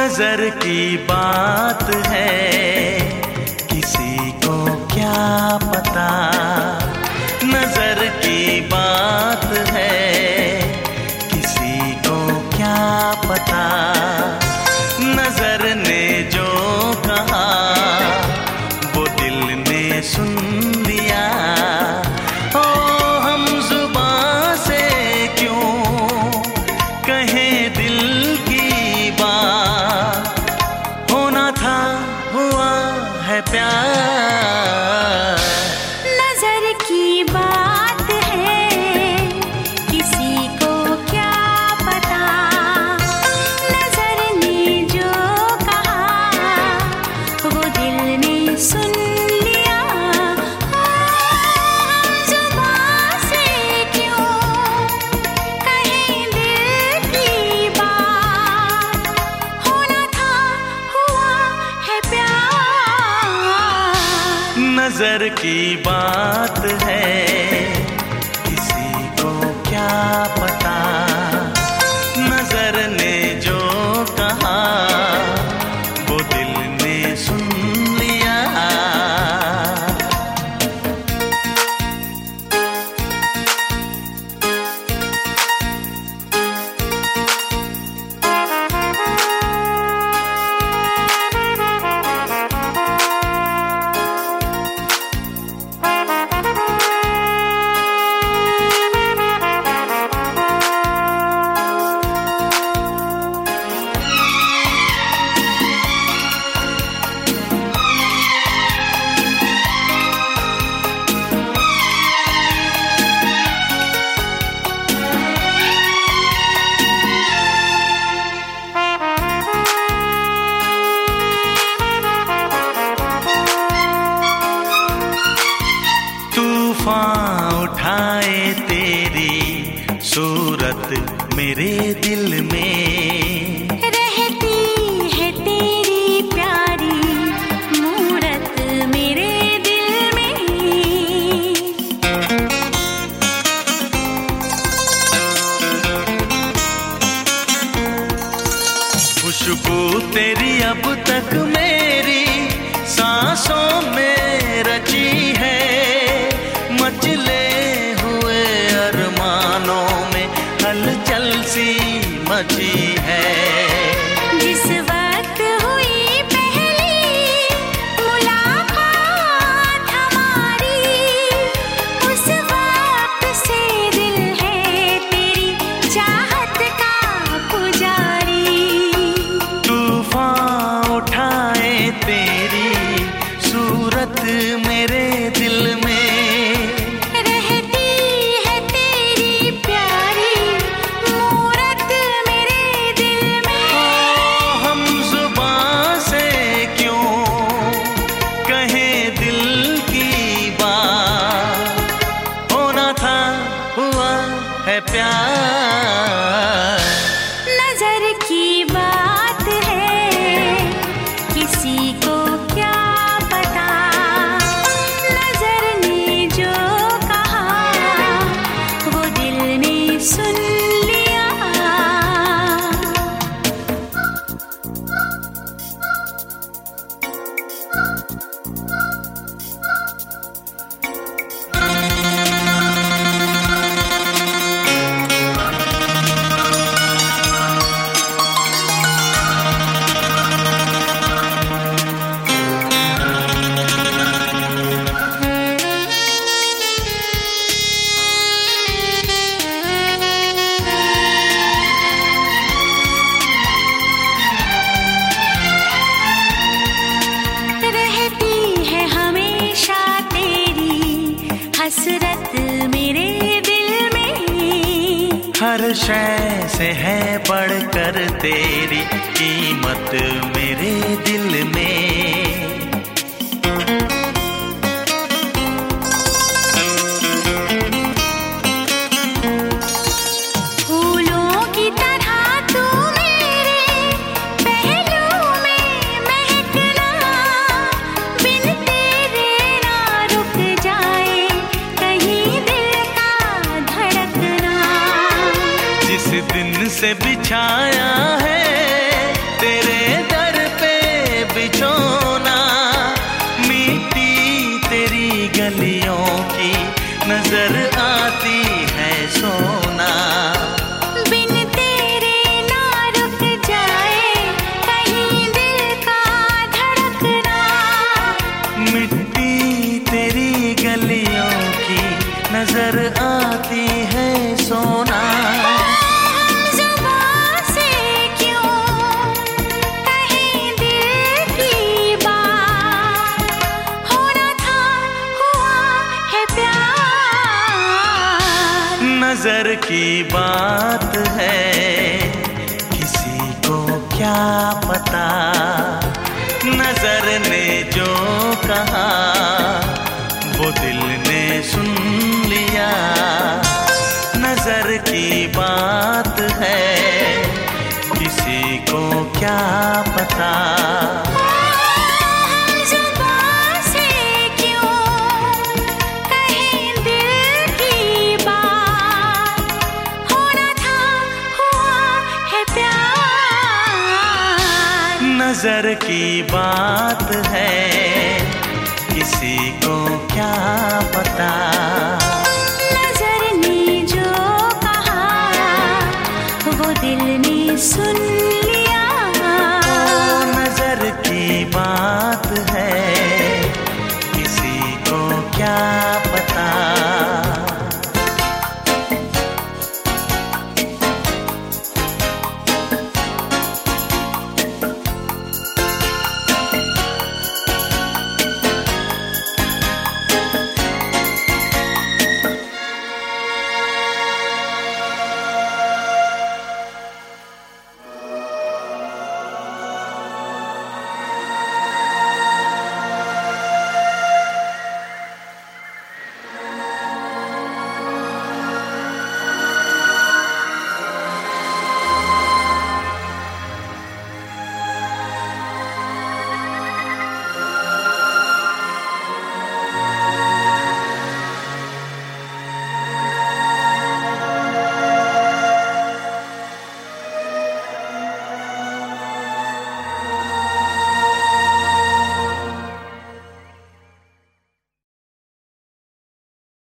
नजर की बात है, किसी को क्या पता। नजर की बात है, किसी को क्या पता। नजर ने जो कहा वो दिल ने सुन लिया। ओ हम जुबां से क्यों कहें दिल की बात, होना था हुआ है प्यार। नजर की बात है, किसी को क्या पता। नजर ने जो कहा वो दिल ने सुन लिया। हम जुबां से क्यों कहें दिल की बात, होना था हुआ है प्यार। नजर की बात है, किसी को क्या पता। नजर ने जो कहा वो दिल ने सुन लिया। तूफान उठाए तेरी सूरत मेरे दिल में। रहती है तेरी प्यारी मूरत मेरे दिल में। खुशबू तेरी अब तक मेरी सांसों में रची है। मचले हुए अरमानों में हलचल सी मची है। जिस वक्त हुई पहली मुलाकात हमारी, उस वक्त से दिल है तेरी चाहत का पुजारी। तूफान उठाए तेरी सूरत मेरे दिल में। रहती है तेरी प्यारी मूरत मेरे दिल में। ओ हम जुबां से क्यों कहें दिल की बात, होना था हुआ है प्यार। नजर की बात है, किसी को क्या पता। नजर ने जो कहा वो दिल ने सुन लिया। रहती है हमेशा तेरी हसरत मेरे दिल में। हर शय से है बढ़कर तेरी कीमत मेरे दिल में। फूलों की तरह तू मेरे पहलू में महकना, बिन तेरे ना रुक जाए कहीं दिल का धड़कना। जिस दिन से बिछाया है तेरे नजर आती है सोना। बिन तेरे ना रुक जाए कहीं दिल का धड़कना। मिट्टी तेरी गलियों की नजर आती है सोना। जुबां से क्यों कहीं दिल की बात, होना था हुआ है प्यार। नजर की बात है किसी को क्या पता, नजर ने जो कहा वो दिल ने सुन लिया। नजर की बात है किसी को क्या पता। जुबां से क्यों कहीं दिल की बात, होना था हुआ है प्यार। नजर की बात है किसी को क्या पता।